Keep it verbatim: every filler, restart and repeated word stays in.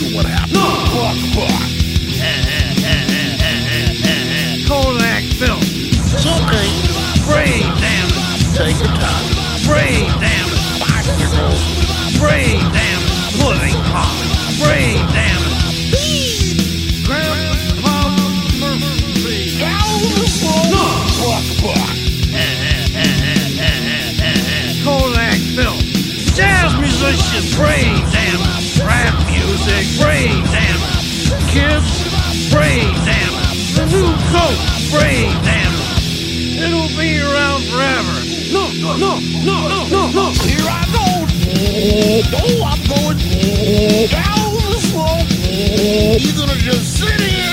then what happened? No! Fuck, fuck! Kodak film. It's okay. Brain damage. Take your time. Brain damage. Bicycle. Brain damage. Pudding pop. Brain damage. Grandpa Murphy. No! Fuck, fuck! Kodak film. Jazz musician. Brain damage. Rap music. Brain damage. Kids. Brain damage. The new coat. Brain damage. It'll be around forever. No, no, no, no, no, no, no. Here I go. Oh, I'm going down the slope. You're gonna just sit here